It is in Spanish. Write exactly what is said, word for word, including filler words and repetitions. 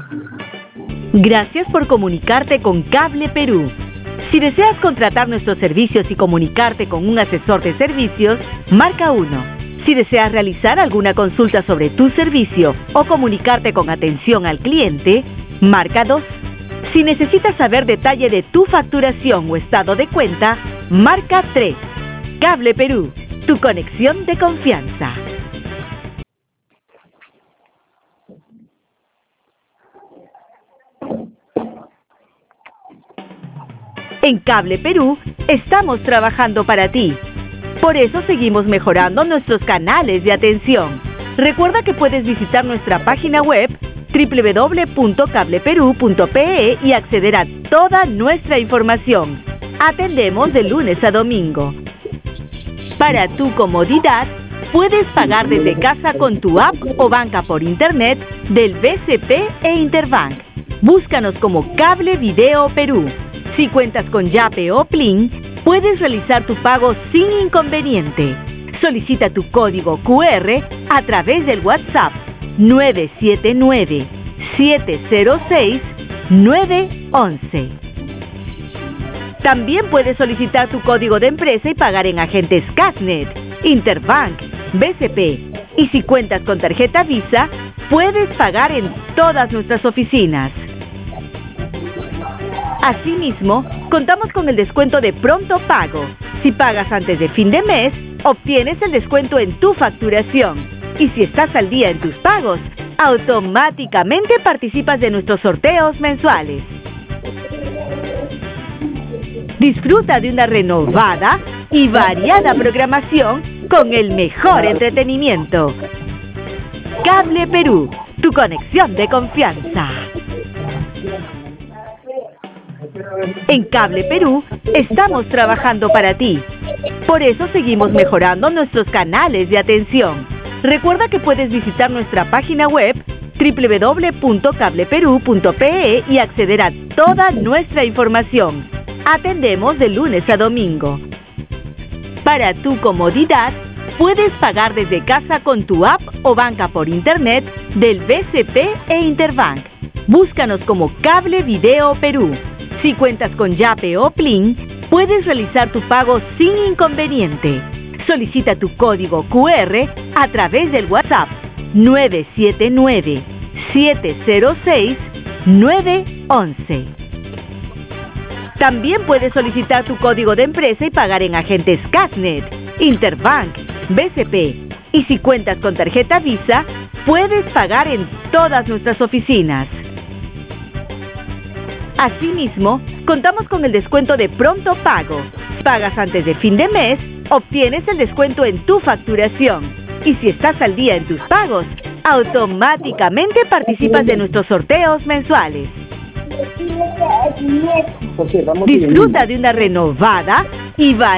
Gracias por comunicarte con Cable Perú. Si deseas contratar nuestros servicios y comunicarte con un asesor de servicios, marca uno. Si deseas realizar alguna consulta sobre tu servicio o comunicarte con atención al cliente, marca dos. Si necesitas saber detalle de tu facturación o estado de cuenta, marca tres. Cable Perú, tu conexión de confianza. En Cable Perú estamos trabajando para ti. Por eso seguimos mejorando nuestros canales de atención. Recuerda que puedes visitar nuestra página web doble u doble u doble u punto cable perú punto pe e y acceder a toda nuestra información. Atendemos de lunes a domingo. Para tu comodidad, puedes pagar desde casa con tu app o banca por internet del B C P e Interbank. Búscanos como Cable Video Perú. Si cuentas con Yape o Plin, puedes realizar tu pago sin inconveniente. Solicita tu código cu erre a través del WhatsApp nueve siete nueve, siete cero seis, nueve uno uno. También puedes solicitar tu código de empresa y pagar en agentes Cashnet, Interbank, B C P. Y si cuentas con tarjeta Visa, puedes pagar en todas nuestras oficinas. Asimismo, contamos con el descuento de pronto pago. Si pagas antes de fin de mes, obtienes el descuento en tu facturación. Y si estás al día en tus pagos, automáticamente participas de nuestros sorteos mensuales. Disfruta de una renovada y variada programación con el mejor entretenimiento. Cable Perú, tu conexión de confianza. En Cable Perú estamos trabajando para ti. Por eso seguimos mejorando nuestros canales de atención. Recuerda que puedes visitar nuestra página web doble u doble u doble u punto cable perú punto pe e y acceder a toda nuestra información. Atendemos de lunes a domingo. Para tu comodidad, puedes pagar desde casa con tu app o banca por internet del B C P e Interbank. Búscanos como Cable Video Perú. Si cuentas con Yape o Plin, puedes realizar tu pago sin inconveniente. Solicita tu código cu erre a través del WhatsApp nueve siete nueve, siete cero seis, nueve uno uno. También puedes solicitar tu código de empresa y pagar en agentes Cashnet, Interbank, B C P. Y si cuentas con tarjeta Visa, puedes pagar en todas nuestras oficinas. Asimismo, contamos con el descuento de pronto pago. Si pagas antes de fin de mes, obtienes el descuento en tu facturación. Y si estás al día en tus pagos, automáticamente participas de nuestros sorteos mensuales. Disfruta de una renovada y variada